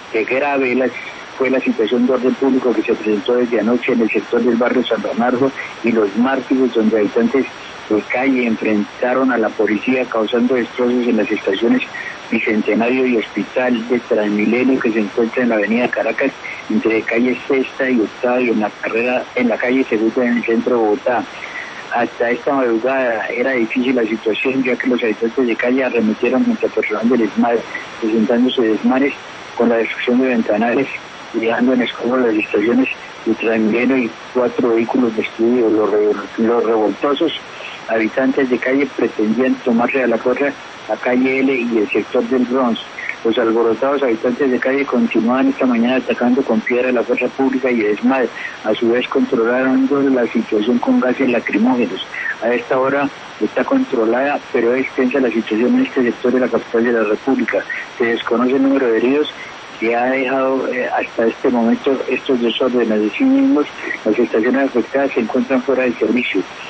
que grave fue la situación de orden público que se presentó desde anoche en el sector del barrio San Bernardo y Los Mártires, donde habitantes de calle enfrentaron a la policía causando destrozos en las estaciones Bicentenario y Hospital de Transmilenio, que se encuentra en la avenida Caracas, entre calle Sexta y Octava, y en la calle Segunda en el centro de Bogotá. Hasta esta madrugada era difícil la situación, ya que los habitantes de calle arremetieron contra personal del ESMAD, presentándose desmanes con la destrucción de ventanales, dejando en escombros las estaciones de Transmilenio y 4 vehículos destruidos. Los revoltosos habitantes de calle pretendían tomarse a la fuerza la calle L y el sector del Bronx. Los alborotados habitantes de calle continúan esta mañana atacando con piedra la fuerza pública y el ESMAD. A su vez controlaron la situación con gases lacrimógenos. A esta hora está controlada, pero es tensa la situación en este sector de la capital de la República. Se desconoce el número de heridos que ha dejado hasta este momento estos desórdenes. De sí mismos, las estaciones afectadas se encuentran fuera de servicio.